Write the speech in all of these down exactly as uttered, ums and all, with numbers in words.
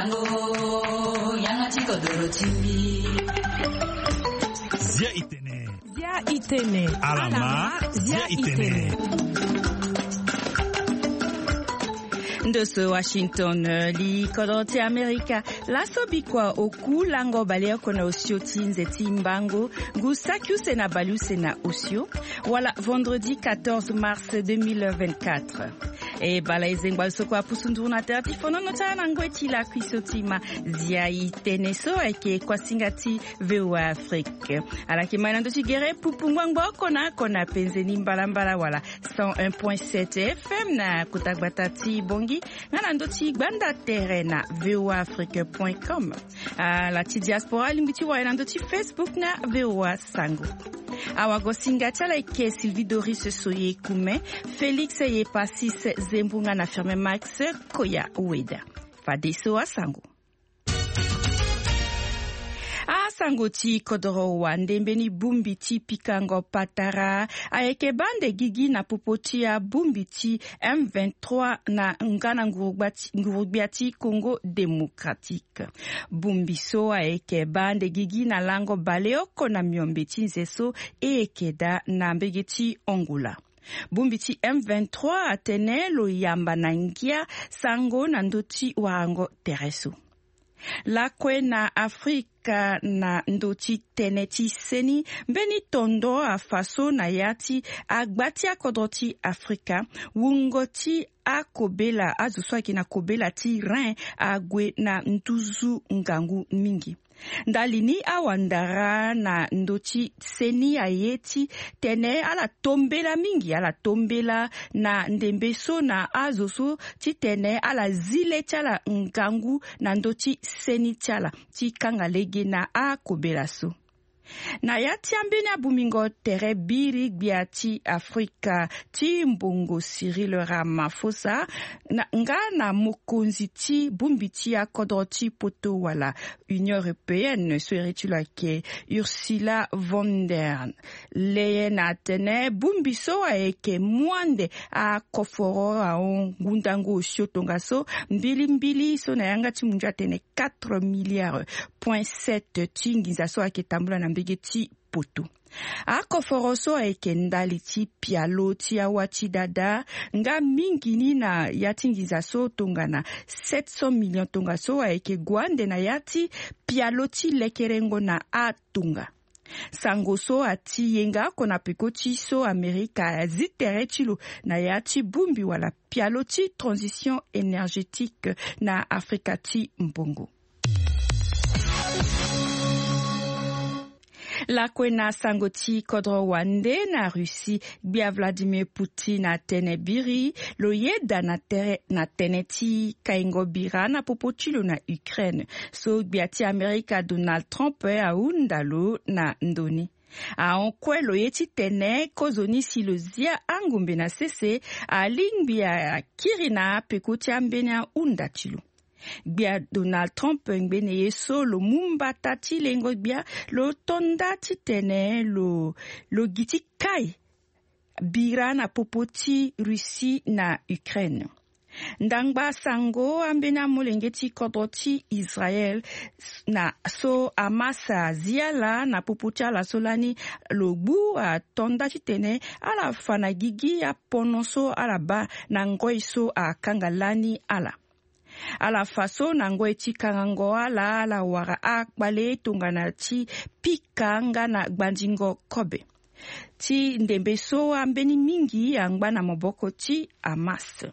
Sango yanga chiko doro chimbi. Zia itene. Zia itene. Alama. Zia itene. Ndoso Washington li kodoti Amerika laso bikwa oku lango baleo kona osio tinze timbango gusaku sena balu sena osio wala vendredi quatorze mars deux mille vingt-quatre e bala izengwa sokwa pusunduna terati fono nota nango etila kwisotima zia iteneso eke kwa singati V O A Afrique ala kimana ndosi gere pupungwangwa kona kona penzeni mbalambala wala cent un point sept F M na kutagbata bongi ngana ndoti gbanda terre na v o a afrique point com uh, la ti diaspora limbiti wa ndoti Facebook na V O A Sango awago singachala ike Sylvie Doris Soye Kume Félix ye Passis Zembunga na firme Max Koya Ueda Fadeso wa Sango Sango ti kodoro wande mbeni bumbi ti pikango patara ayeke bande gigi na popoti ya bumbi ti M vingt-trois na ngana ngurubiati Congo démocratique. Bumbi so ayeke bande gigi na lango baleoko na miombe ti nzeso ekeda na mbege ti Angola. Bumbi ti M vingt-trois atene lo yamba na ngia sango na ndoti warango tereso. La kwe na Afrika na ndoti teneti seni mbeni tondo a faso na yati agbati akodoti Afrika wungoti a kobela azuswaki na kobela ti rin agwe na ntuzu ngangu mingi. Ndalini awandara na ndoti seni ayeti tene ala tombela mingi ala tombela na ndembeso na azoso ti tene ala zile chala ngangu na ndoti seni chala ti kangalege na akobela so. Na yati ambeni abumingo tere biri biati Afrika ti mbongo Cyril Ramaphosa na nga na mokonzi ti bumbi ti akodoti poto wala Union Européenne so eritula ke Ursula von der Leyen atene bumbi so aeke mwande a koforo a ngundango oshotonga so mbili mbili so na yanga ti munja tene quatre milliards point sept tingiza so ake tambula na mbege ti poto. Ako foroso eke ndali ti pialo ti awati dada nga mingini na yatingiza so tonga na sept cents millions tonga so eke gwande na yati pialo ti lekerengo na atunga. Sango so ati yenga kona peko ti so Amerika zitere chilo na yati bumbi wala pialo ti transition énergétique na Afrika ti mbongo. La kwena sangoti kodro wande na Russie bia Vladimir Putin na tenebiri lo yeda na tere na teneti kaingo bira na popotilo na Ukraine so biati Amerika Donald Trump a undalo na ndoni. A onkwe lo yeti tene kozoni silozia angumbe na sese a lingbia kirina pekoti ambenia undatilo. Bia Donald Trump ngbene yeso lo mumba tati lengo bia lo tonda ti tene lo lo giti kai bira na popoti Russie na Ukraine. Ndangba sango ambena molengeti kodoti Israel na so amasa ziala na popoti ala solani lo bu a tonda ti tene ala fana gigi ya ponoso ala ba na ngoiso a kangalani ala. Ala faso nango eti kangango ala ala wara akbale tungana ti pikanga na gbandingo kobe. Ti ndembe so ambeni mingi angba na moboko ti Hamas.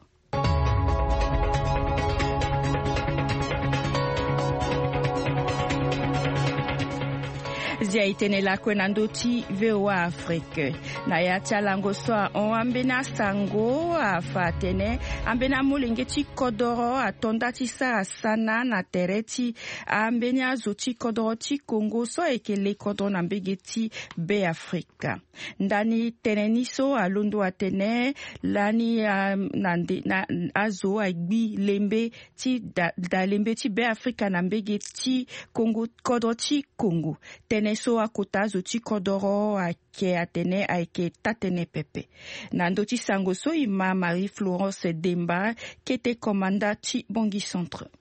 Zia itene la kwenando ti V O A Afrique. Na yati alango soa on ambena sango a fatene ambena molenge ti kodoro atonda ti sa sana na tereti ambena zoti kodoro ti Congo so ekele kodoro na mbege ti B Africa. Ndani teneni so alondo atene lani um, nande na azo agbi lembe ti da, da lembe ti B Africa na mbege ti Congo kodoro ti Congo. Tene so akota zoti kodoro ake atene ake tatene pepe. Nando ti sango so ima Marie Florence Demba kete komanda ti Bongi Centre.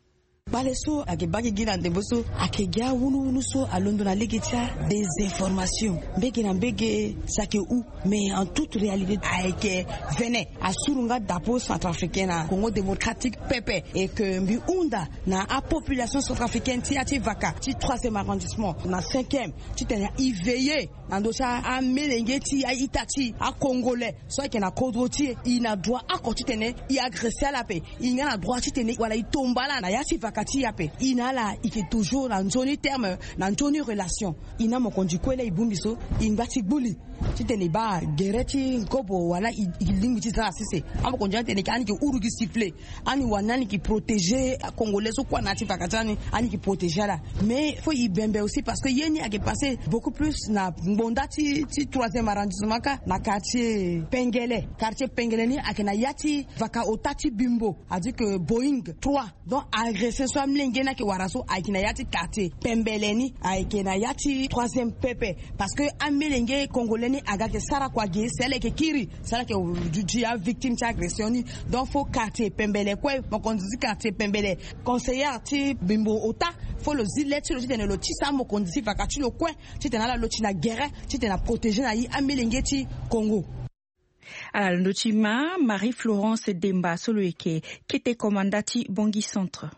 baleso ake baki gina ndeboso ake gya wunu wunu so alondo na legetia des informations mbege na mbege sake ou mais en toute réalité ake venait asurunga dapo centrafricaine na Congo démocratique pepe et que mbi unda na a population centrafricaine ti ati vaka ti troisième arrondissement na cinquième ti tena iveillé na dosa a melenge ti a itati a congolais so ake na kodroti ina droit a koti tene i agresser la paix ina na droit ti tene wala i tombala na yati vaka ti yape ina la ike toujours na nzoni terme na nzoni relation ina mo kondi kwele ibumbiso ingati gbuli ti tene ba gereti ngobo wala ilingi ti za sise amo kondi tene kani ki urugi siffler ani wanani ki protéger congolais so kwa nati vakatani ani ki protéger la mais faut y bembe aussi parce que yeni a passé beaucoup plus na mbonda ti ti troisième arrondissement ka na quartier Pengele quartier Pengele ni akena yati vaka otati bimbo a dit que Boeing trois donc agressé so mlengena ki waraso akena yati quartier Pembeleni akena yati troisième pepe parce que amelenge congolais ni aga ke sara kwa ge sele ke kiri sala ke du a victime ti agression ni donc faut quartier Pembele quoi mon conduit quartier Pembele conseiller ti bimbo ota faut le zilet ti lo ti tene lo ti sa mo conduit vaka ti lo coin ti tene la lo ti na guerre ti tene protéger na yi amelenge ti Congo. À la Nochima, Marie-Florence Demba Soloeke, qui était commandati Bongi Centre.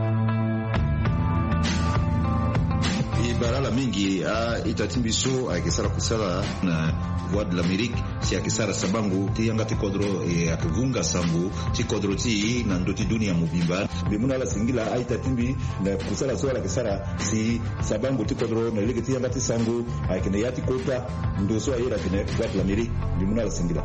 Barala mingi a itatimbiso a kisara kusala na Voix de l'Amérique si a kisara sabangu ti yanga ti kodro e akivunga sambu ti kodro ti na ndoti dunia mubimba bimuna la singila a itatimbi na kusala so la kisara si sabangu ti kodro na lege ti yanga ti sangu a kene yati kota ndo so a yera kene Voix de l'Amérique bimuna la singila.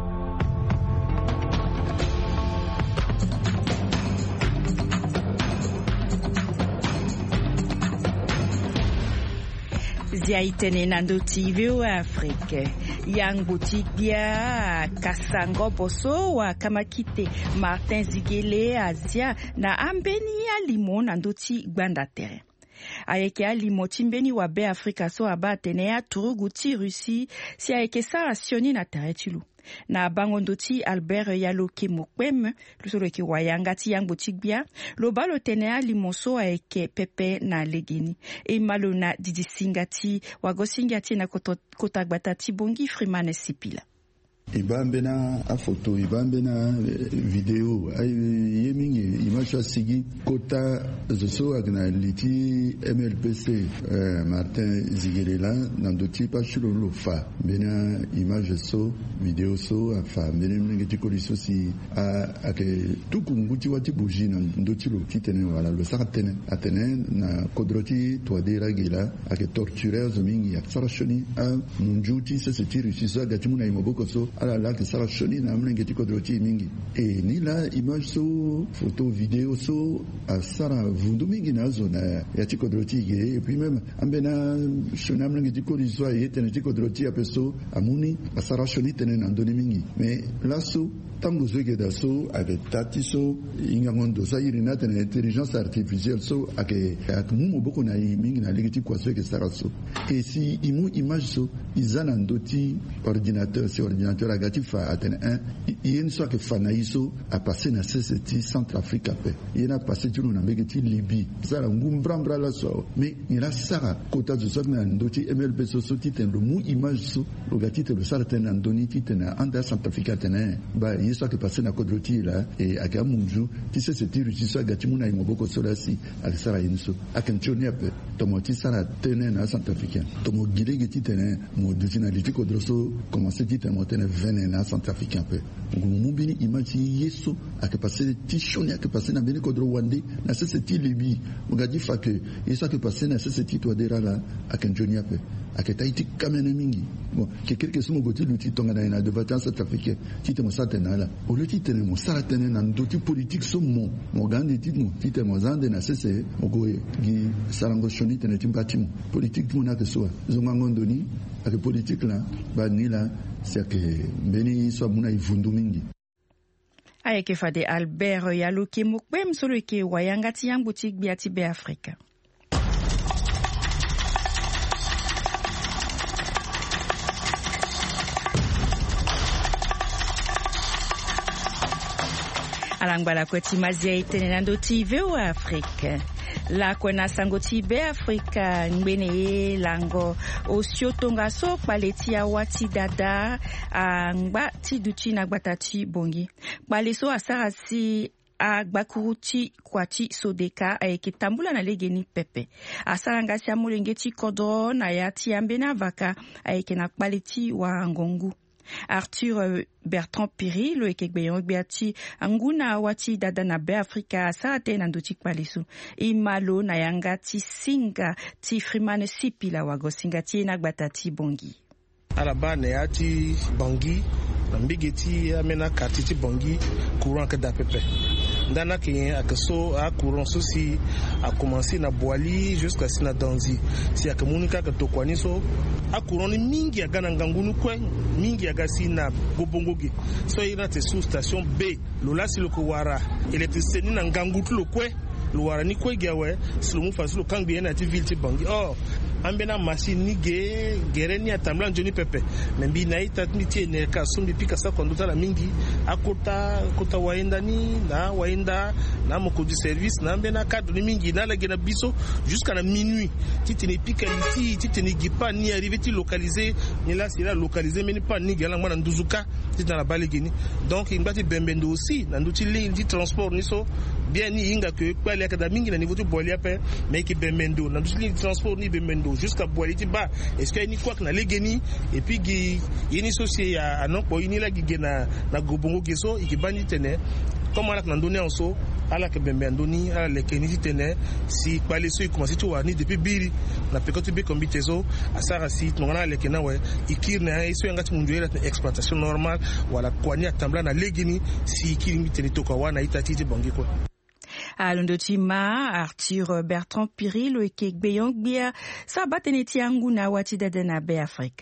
Zia itene nandoti V O A Afrique. Yang Boutigia, Kasango Boso, wa Kamakite, Martin Zigele, Asia, na ambeni ya limon nandoti gbandatere. Ayeke alimo timbeni wa be Afrika so aba tenea turuguti Russie si ayeke sara sioni na teretilu. Na bangondoti Albert Yaloke Mokwem, lusolo ke wayanga ti yang botigbia, lo balo tenea limoso ayeke pepe na legeni. E malo na didi singati, wagosingati na kotagbata ti bongi Freeman Sipila. Ibambe na a photo, ibambe na video, ay yemingi image sigi kota zoso agna liti M L P C Martin Zigelela nandoti pa chulo lofa bena image so video so afa bena ngeti koliso si a ake tukunguti wati buji na ndoti lo kitene wala lo sakatene atene na kodroti toadera gila ake tortureurs mingi ya sarashoni a munjuti se se tiri si so agati muna imoboko so ala la que ça va choni na mlenge tiko droti mingi e ni la image so photo vidéo so a sara vundu mingi na zona ya tiko droti ge et puis même ambena chona mlenge tiko rizwa yete tiko droti apeso amuni a sara choni tene na ndoni mingi mais là so tango zege da so avec tati so inga ngondo sa irina tene intelligence artificielle so ake akmumo boko na mingi na legiti kwa so ke sara so et si imu image so izana ndoti ordinateur c'est ordinateur agati fa atene un yen so ke fanaiso a passé na C C T Centrafrique pe yen a passé tuno na begeti Libye sara ngumbrambra la so mais ina sara kota zo so na ndoti M L P so so titen le mu image so lo gati te le sara tene ndoni titen anda Centrafrique tene ba yeso ke passé na kodroti la et aka munju ti C C T ruti so gati muna imoboko so la si ak sara yinso akenchoni ape tomoti sara tene na Centrafrique tomo gilegi tene mo definalité kodroso commencer titen mo tene vene na Centrafricain pe ngumubini image yeso ake passé tishoni ake passé na beni kodro wande na C C T Libye ngadi fa que yeso ake passé na C C T toadera la akenchoni ape ake taiti kamene mingi bon que quelque chose mo goti luti tonga na de vacances Centrafricain tite mo satena la o luti tene mo saratene na ndoti politique so mo mo gandi titmo tite mo zande na C C mo go gi sarango shoni tene timpatimo politique mo na ke so zonga ngondoni ake politique la ba ni la c'est que beni so muna ivundu mingi ayeke fade Albert Yaloke Mokwem solo ke wayanga ti yang boutique biati be Afrika. alangwala kweti mazia itene nando ti V O A Afrique la kwena sango ti be Africa ngbene lango osio tonga so paleti ya wati dada ngba ti duchi na gbata ti bongi pale so asara si agbakuruti kwati sodeka ayeke tambula na legeni pepe asaranga si amolenge ti kodro na ya ti ambena vaka ayeke na kpale ti wa ngongu Arthur Bertrand Piri lo ekegbeyon gbeati anguna wati dada na be Afrika asate na ndoti kpalesu imalo na yanga ti singa ti Freeman Sipila wago singa ti na gbata ti bongi alaba ne ya ti bongi na mbige ti amena kati ti bongi courant ke da pepe ndana ke akaso a courant so si a commencé na boali jusqu'à sina danzi si akamunika ka tokwani so a courant ni mingi aga na ngangunu kwe mingi aga si na gobongoge so ina te sous station B lola si loko wara électricité ni na ngangutu lo kwe lo wara ni kwe gawe si lo mu fa si lo kangbi na ti ville ti bangi oh ambena machine ni ge gereni atambla njoni pepe membi na ita miti ne ka sumbi pika sa konduta la mingi akota kota waenda ni na waenda na moko du service na ambena cadre ni mingi na la gena biso jusqu'à la minuit titi ne pika liti titi ne gipa ni arrivé ti localiser ni là c'est là localiser mais ni pas ni gala ngwana nduzuka titi na la balegeni donc ingati bembendo aussi na nduti ligne di transport ni so bien ni inga que kwali akada mingi na niveau ti bolia pe mais ki bembendo na nduti ligne transport ni bembendo jusqu'à Boaliti ba est-ce qu'il y a ni quoi que na legeni et puis gi yini socie ya anoko yini la gi na na gobongo geso ikibani tene comme ala ndone onso ala ke bembe ndoni ala lekeni tene si pale so commencé to wani depuis biri na pekoti be kombitezo asara si ngona lekena we ikirna iso yangati mundu era exploitation normale wala kwani atambla na legeni si ikiri tene to kwa wana itati bongi ko alondotima Arthur Bertrand Piri lo ekegbeyon gbia sabateneti anguna wati dada na be Afrique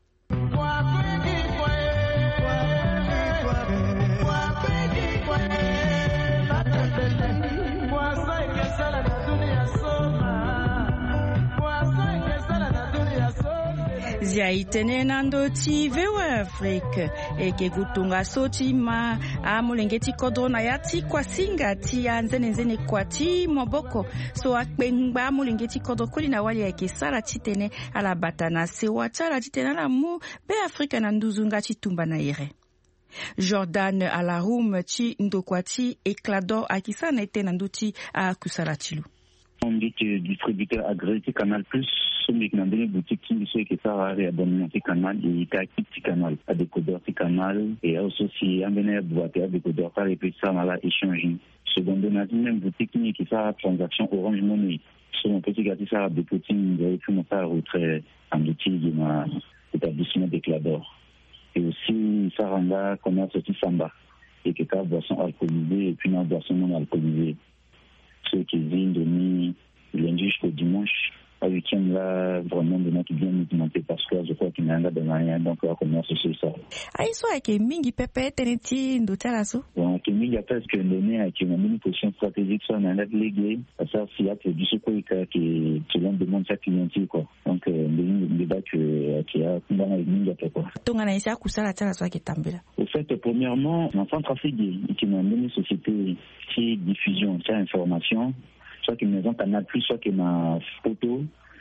zia itene nando ti V O A Afrique eke gutunga soti ma amulengeti kodona yati kwa singa ti anzene nzene kwa ti moboko so akpengba amulengeti kodo kuli na wali eke sala titene ala batana se watala titene la mu be Afrique na nduzunga chitumba na ire Jordan Alarum ti ndokwati Eclador akisa na ete na nduti a kusala tilu on dit que distributeur agréé Canal Plus mais qui n'a donné boutique qui dit que ça va réabonner ce canal et qui a petit canal à décodeur ce canal et aussi si un bénéfice boîte à décodeur par et puis ça on a échangé seconde on a même boutique qui ça transaction Orange Money sur un petit gâteau ça de petit de tout ça retrait en outil de ma établissement d'Eclador et aussi ça rend commerce petit samba et que ta boisson alcoolisée et puis une boisson non alcoolisée ceux qui viennent de nuit lundi jusqu'au dimanche à week-end là vraiment de notre bien mouvementé parce que je crois qu'il y a un gars de rien donc on commence sur ça. Aiso ake mingi pepe teneti ndotala so. Bon que mingi parce que donné à qui une position stratégique sur un aide légué ça s'il y a du ce quoi qui qui l'on demande ça clientèle quoi. Donc le débat que qui a dans la mingi quoi. Tonga na isa kusala tala so akitambela. Au fait premièrement en centre africain qui m'a donné société qui diffusion ça information soit que maison Canal Plus soit que ma photo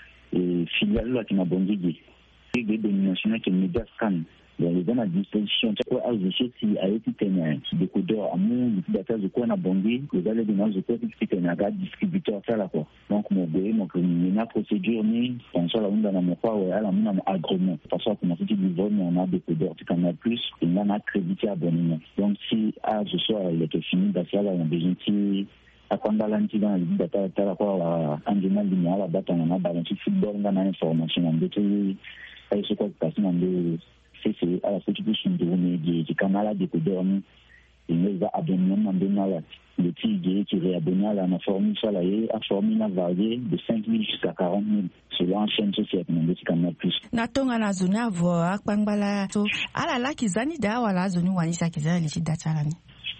et filiale là qui m'a bon guidé et des dénominations qui média scan donc les gens à disposition c'est quoi ajouter si a été témoin décodeur amour data de quoi on a bondé les allées de moi je crois que c'est un agent distributeur ça là quoi donc mon bé mon une procédure ni on soit là on dans mon quoi ouais là on a agrément parce que comment tu dis on a décodeur du Canal Plus et on a crédité abonnement donc si à ce soir il est fini d'ailleurs on a besoin de akwanda lanti dans le data tala kwa angena linya la data na balance football ngana information on dit ay ce quoi passe dans le c'est c'est à la situation de on est du canal de décodeur il les a abonnement dans la le tigre qui réabonné à la formule salarié a formé na varié de cinq mille jusqu'à quarante mille selon chaîne sociale de ce Canal Plus na tonga na zona vo akpangbala so ala la kizani da wala zoni wanisa kizani li data lani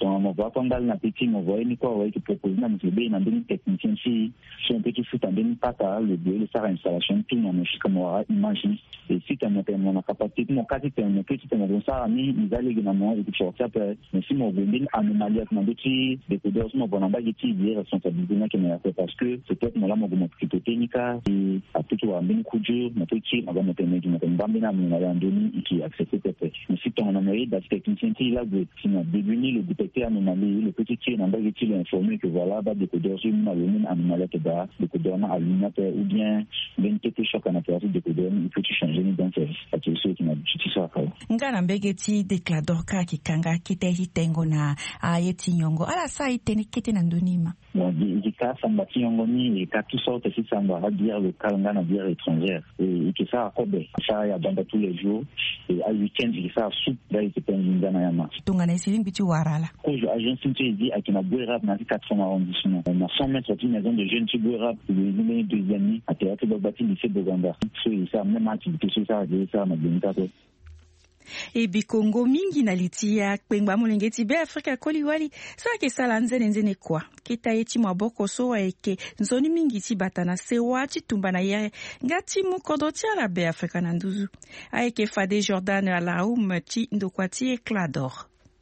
on m'a voit pendant la petite on voit une quoi qui propose na mzebe na ndeni technicien si si un petit foot en ndeni pata le deux le faire installation tout on est comme on imagine et si tu as mon capacité mon cas tu as un petit on ça ami ils allaient également et puis ça peut mais si mon vendin anomalie na petit décodeur mon bon amba qui dit responsabilité na qui m'a fait parce que c'est peut-être moi là mon mon petit technique et à tout wa mbini kujo na petit on va mettre mais qui mbambina mon là ndeni qui accepte peut-être mais si tu en amérique da technicien qui là de qui a devenu le détecteur anomalie le petit qui n'a pas été informé que voilà ba décodeur sur une anomalie que da décodeur na allumateur ou bien ben quelque chose qu'on a fait décodeur il faut changer ni donc c'est ce qui m'a dit ça quoi ngana mbegeti déclador ka kikanga kiteki tengo na ayeti nyongo ala sai teni kiti na ndonima bon il cas samba nyongo ni et cas tout sorte si samba va dire le calendrier na dire étrangère et que ça akobe ça ya banda tous les jours et à week-end il ça soup là il se peine ngana ya ma tungana isiling bitu warala ko je agence nti dit akina boira na quatre-vingts arrondissement on a cent mètres d'une maison de jeunes boira le numéro deuxième ni à théâtre de bâti lycée de Ganda c'est ça même activité c'est ça ça na binta ko e bikongo mingi na litia kpengba mulengeti be Afrika koliwali sake sala nzene nzene kwa kita yeti maboko so eke nzoni mingi ti batana sewa ti tumba na ye ngati mukodoti ala be Afrika na nduzu aeke fade Jordan ala um ti ndokwati Eclador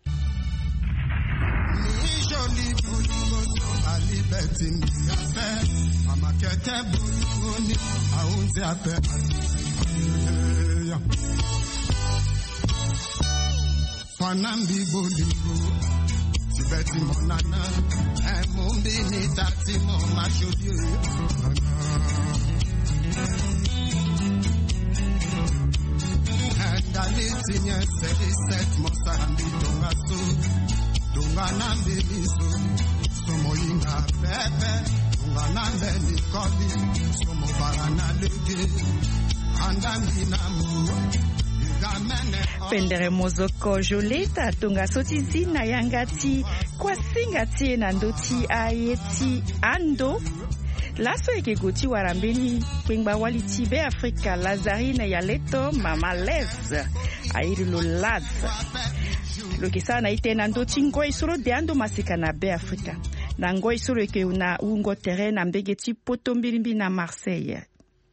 mama kete buluni aunze ape Fanambi bolingo Tibeti monana Emumbi ni tati mo machodi Endaliti nye seli set mo sarambi donga so Donga nambi miso Somo inga pepe Donga nambe ni kodi Somo barana lege Andambi namu Pendere mozoko joleta tonga sotizi na yangati kwa singati na ndoti ayeti ando laso eke goti warambeni kwengba waliti be Afrika Lazarine ya leto mama les airi lo laz lokisa na ite na ndoti ngo isoro de ando masika na be Afrika na ngo isoro eke una ungo terrain na mbegeti potombirimbi na Marseille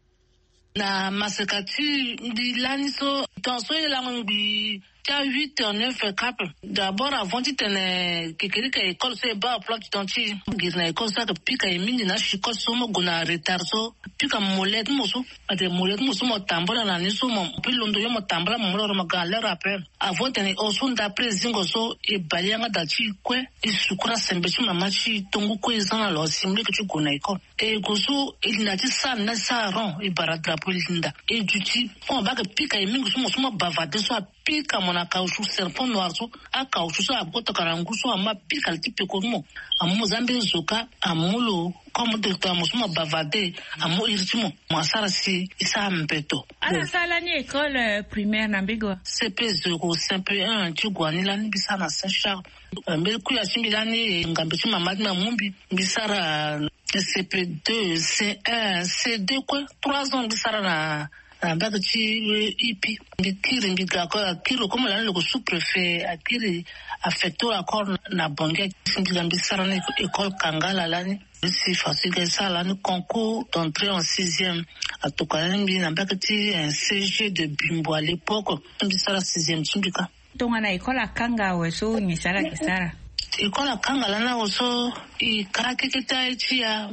na masekati ndi laniso tanso la ngbi ta huit neuf cap d'abord avant de tenir kekeri ka école c'est ba plan tanti gizna école ça pika emini na shiko somo gona retarso pika molet musu ade molet musu mo tambola na niso mo pilondo yo mo tambola mo ro magala rappel avant tenir osun d'après zingo so e balianga dachi kwe isukura sembechi mamachi tongu ko izana lo simle ke gona école e gozo il na ti sa na sa ron e baratra polinda e duti on ba ka pika emini so mo so mo bavade so pika mona kaushu serpent noir so a kaushu so abota karangu so ama pika tipe ko mo amu zambe zoka amulo comme docteur musuma bavade amu irtimo masara si isa mbeto ala sala ni école primaire na bigo C P zéro simple un tu gwani la ni bisana Saint-Charles mbele ku ya simbilani ngambe chima madma mumbi bisara C P deux C un C deux quoi trois ans bisara na baga ci ipi bikiri bigako akiro comme la le sous-préfet akiri affecto accord na bonge sindigambi sarane école Kangala lani c'est facile que ça là nous concours d'entrée en sixième à Tokalembi na baga ci un C G de Bimbo à l'époque bisara sixième tumbika tonga na école Kanga weso ni sara kisara école Kangala na oso i karakeketa ya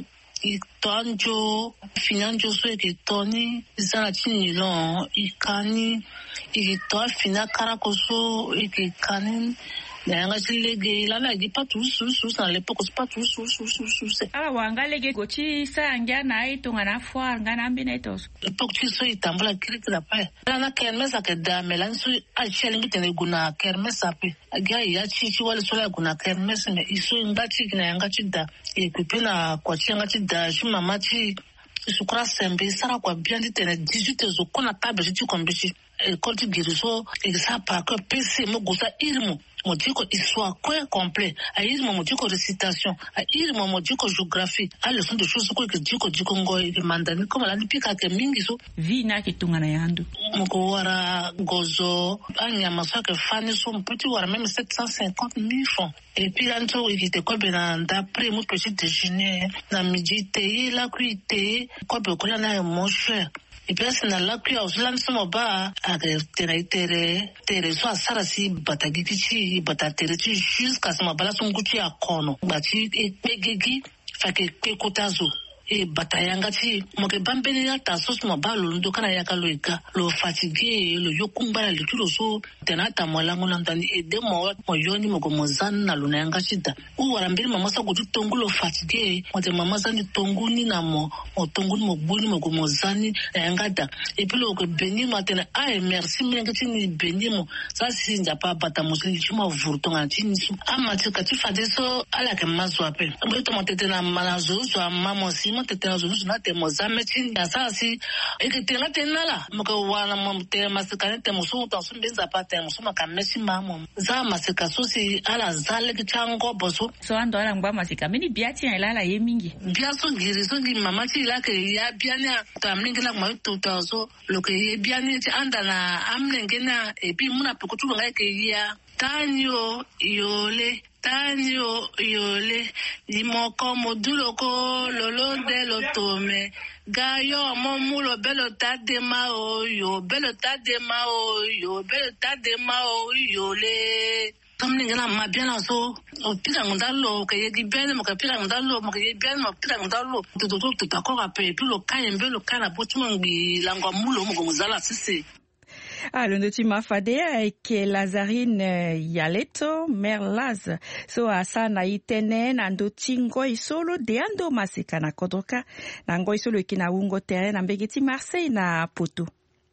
itonjo finanjo so eketoni zana chini lo ikani ito fina karakoso ekekani nanga chilege la la di pas tout sous sous à l'époque c'est pas tout sous sous sous sous ah wangalege gochi sa ngana itonga na foire ngana mbina itos l'époque tu so itambula kiriki la pa la na kermesa ke dame la nsu a chelingi tene guna kermesa pe aga ya chichi wale so la guna kermesa me iso ngati kina yanga chida e kupina kwa chenga chida shima machi sukura sembe sara kwa biandi tene dix-huit zo kona tabe chichi kombichi école de guérison et ça par que P C mo gosa irmo modiko histoire quoi complet ayi mo modiko récitation ayi mo modiko géographie a leçon de choses ko ke diko diko ngoy ke mandani comme la pika ke mingi so vina ke tungana yandu moko wara gozo anya masaka fani so petit wara même sept cent cinquante mille francs et puis là nto ikite ko bena d'après mon petit déjeuner na midi té la cuite ko be ko na mon cher. Et puis c'est dans la cuillère aussi là nous sommes bas à tere tere tere soit ça si batagiti batatere jusqu'à ce moment là son goûter à kono bati et pegegi fa que que kotazo e batayanga ti mo ke bambeni ya taso mo ba lo ndo kana ya ka lo ika lo fatigue lo yokumbala le tulo so tenata mo lango landani e de mo mo yoni mo go mozana lo na yanga chita u warambiri mama sa go tongu lo fatigue mo te mama sa ni tongu ni na mo o tongu mo buni mo go mozani yanga da e puis lo go beni mo tena ai merci mi ngati ni beni mo sa si nja pa bata mo si chuma vurto ngati ni ama ti ka ti fade so ala ke mazwa pe mo to mo tete na malazo so mama si tete na zulu na temo zameti na sasi eketela tenala moko wana mo te masikane temo so to so mbenza pa temo so makamesi mamo za masika so si ala zale kitango boso so ando ala ngba masika mini biati na ilala ye mingi biaso ngiri so ngi mama ti la ke ya biania ta mingi la ma to to so lo ke ye biani ti anda na amnenge na e bi muna pekutu ngai ke ya tanyo yole Tanyo yole imoko moduloko lolo de lotome gayo momulo belo tadema o yo belo tadema o yo belo tadema o yole kamningela mabiana so o tira ngandalo ke yegi bene mo ka tira ngandalo mo ke yegi bene mo tira ngandalo to to to ta ko ape puis lo kayembe lo kana botumangbi langwa mulo mo gomuzala sisi. Alondo timafadea eke Lazarine Yaleto Merlaz so asana itene nando tingo isolo de ando masika na kodroka na ngo isolo ikina ungo terrain na mbegeti Marseille na Poto.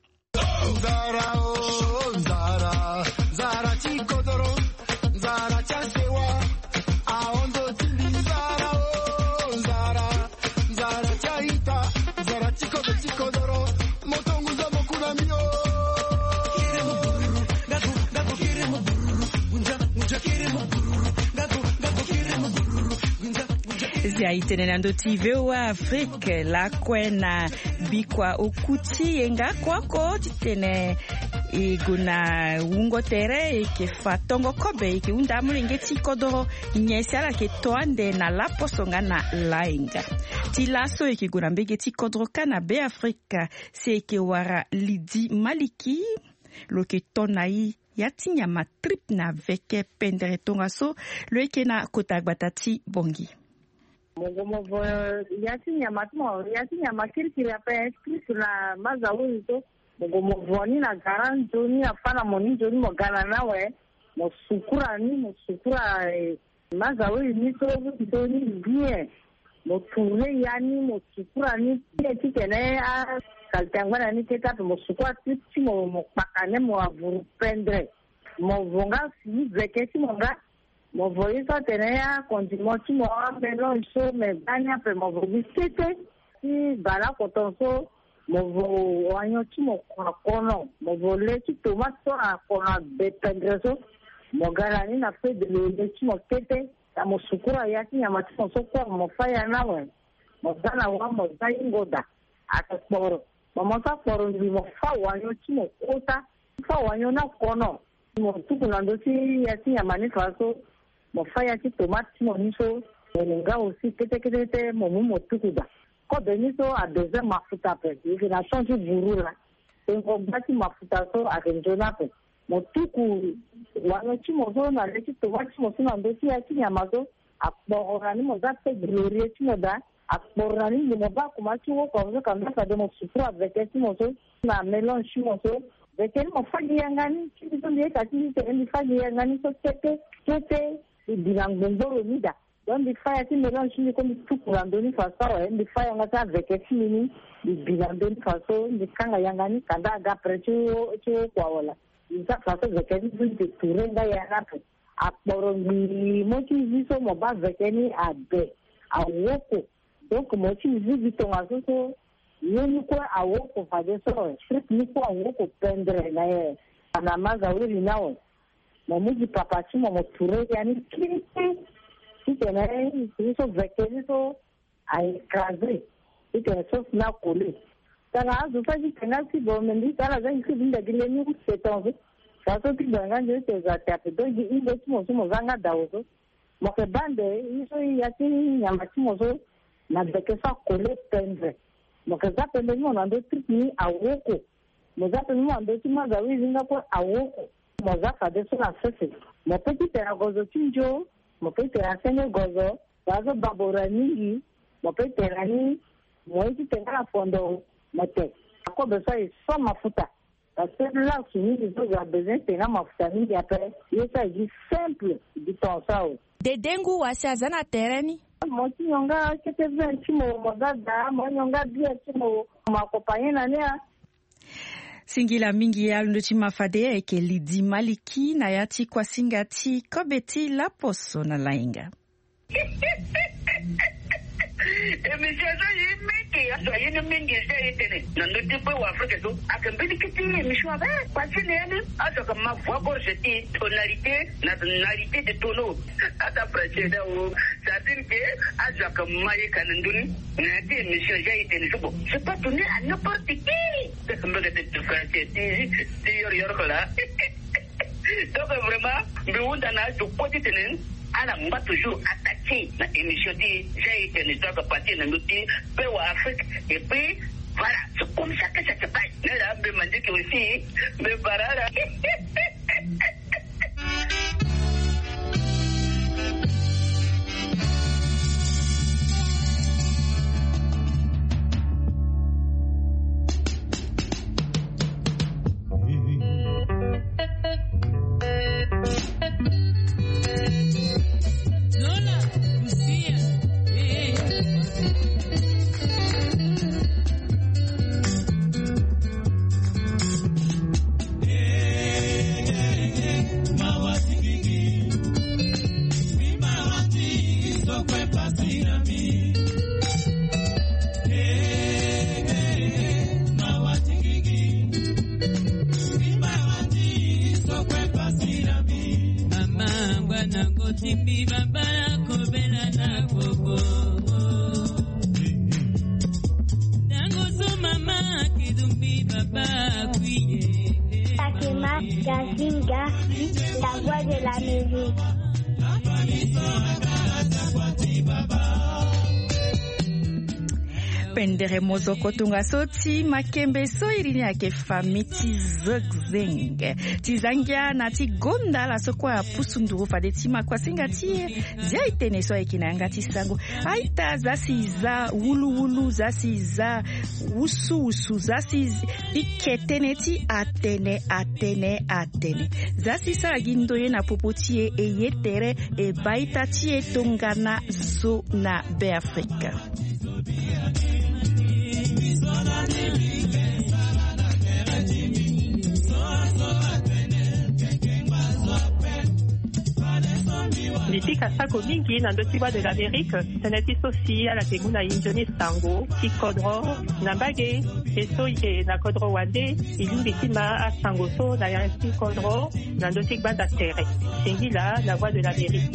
Zara o Zara Zara chikodoro Zara chasewa aondo tindi Zara o Zara Zara chaita Zara chikodo chikodoro motongu za mokuna mio Zia itene ndo tive wa Afrique la kwena bikwa okuti yenga kwako titene iguna ungo tere ke fatongo kobe ke unda mulingeti kodoro nyesala ke toande na la posonga na lainga tilaso ke guna mbegeti kodro kana be Afrique se ke wara Lidi Maliki lo ke tonai yatinya matrip na veke pendere tongaso lo ke na kotagbatati bongi. Mongo movo yati nyama tumo yati nyama kiriki ya pe kiriki na mazawu nto mongo movo ni na garanto ni afana moni joni mo gana nawe mo sukura ni mo sukura mazawu ni to to ni bien mo tule yani mo sukura ni ti kene a kaltangwana ni keta mo sukura ti mo mo pakane mo avuru prendre mo vonga si veketi monga mo voyez ça tenaya continuo ti mo amelo so me banya pe mo visite ti bala kotonso mo vo wanyo ti mo kono mo vole ti tomato a kono be pendreso mo garani na fe de le ti mo tete ta mo sukura ya ti nyama ti mo so ko mo faya na we mo dana wa mo dai ngoda ata poro mo mo sa poro ni mo fa wanyo ti mo kota fa wanyo na kono mo tukuna ndo ti ya ti nyama ni faso mo faya ti tomate mo niso nga aussi kete kete mo mo tukuda ko beniso a deux mafuta pe ikina change burula ko bati mafuta so a kenjona pe mo tuku wano ti mo so na le ti tomate mo so na ndo ti ya ti nyama so akpora ni mo za pe glorie ti mo da akpora ni mo ba kuma ti wo ko so kan ka de mo sufra avec ti mo so na mélange mo so veke mo fagi yangani ti so ndi ka ti te ndi fagi yangani so tete tete bilangondoro mida don di faya ti mélange ni ko mi tukurando ni faso e di faya ngata veke ti ni di bilando ni faso di kanga yangani kanda ga precho cho kwa wala isa faso veke ni di turenga ya rapo akporo ni mo ti viso mo ba veke ni abe awoko donc mo ti visito ngaso so ni ko awoko fa de so street ni ko awoko pendre na e ana maza uri nawo mamuji papati mamoture yani kiti kitene so vekeli so a écrasé kitene so na collé tanga azu fa kitene si bo mendi tala za ikibinda gile ni setonze saso kidanga nje teza tape dogi indo timo so mozanga daozo moke bande iso yati nyamati mozo na bekesa collé pendre moke za pendre mo na ndo trip ni awoko moza pendre mo ndo timo za wizinga po awoko moza fade so na sese mo petit tera gozo tinjo mo petit tera senge gozo bazo babora mingi mo petit tera ni mo iti tera fondo mote ako beso so mafuta parce que là qui ni ils ont besoin tera mafuta mingi après yo ça dit simple du temps ça de dengu wasa zana tereni mo ti nyonga kete vingt mo moza da mo nyonga bien mo makompagner na nia singila mingi ya lundi mafadea eke Lidi Maliki na yati kwa singati kobeti la poso na lainga. Emishazo yimiki aso yini mingi zai tene nanduti pe wa Afrika so akambili kiti mishwa ba kwa chini yani aso kama voix gorgeti tonalité na tonalité de tono ata précédé o c'est-à-dire que aso kama yekananduni na ti emission zai tene so c'est pas tourné à n'importe qui c'est comme que tu fais ti ti yor yor kola donc vraiment biunda na to poti tene ala mba toujours attaqué la émission de j'ai été ne doit pas partir dans notre pays ou Afrique et puis voilà c'est comme ça que ça se passe mais là me m'a dit que aussi me parara la voix de la musique. Pendere mozoko tunga soti makembe so irini yake famiti zogzeng tizangia na tigonda la sokwa pusunduru fadetima kwa singati zia itene so ekinanga tisango aita zasi za wulu wulu zasi za usu usu zasi iketeneti atene atene atene zasi sa gindoye na popotie e yetere e baita tie tongana zo na Beafrika. Litika sako mingi na ndotiwa de l'Amérique, teneti sosi ala teguna injoni sango, kikodro, na bage, eso ye na kodro wande, ilingi tima a sango so na yansi kodro, na ndotik banda tere. Singila, la voix de l'Amérique.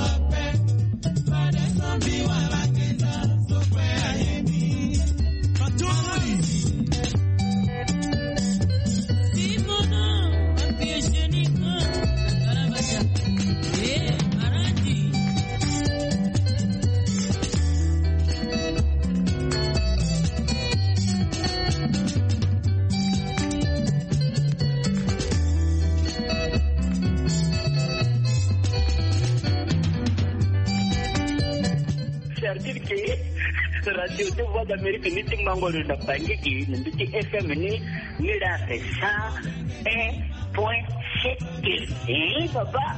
Radio de Voix d'Amérique ni ti mangolo na bangiki ni ti F M ni ni la cent un point sept. Eh baba.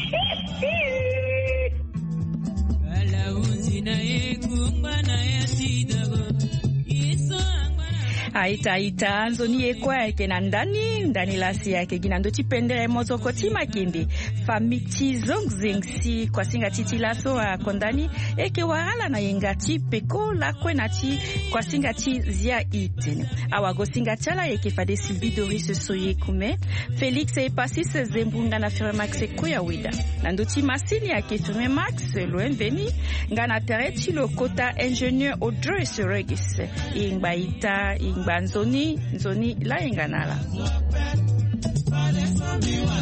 Ala uzina yengumba na yatidabo. Aita aita anzo ni ekwa yake na ndani ndani lasi yake ginando tipendere mozoko tima kimbi famiti zongzengsi kwa singa titi laso a kondani eke warala na yengati peko la kwenati kwa singa ti zia itene awago singa chala eke fade Sylvie Doris soye kume Felix e pasis zembunga na firme Max koya wida nandoti masini ake firme Max loenveni ngana tereti lo kota ingénieur Audrey Seregis ingba ita ingba nzoni nzoni la inganala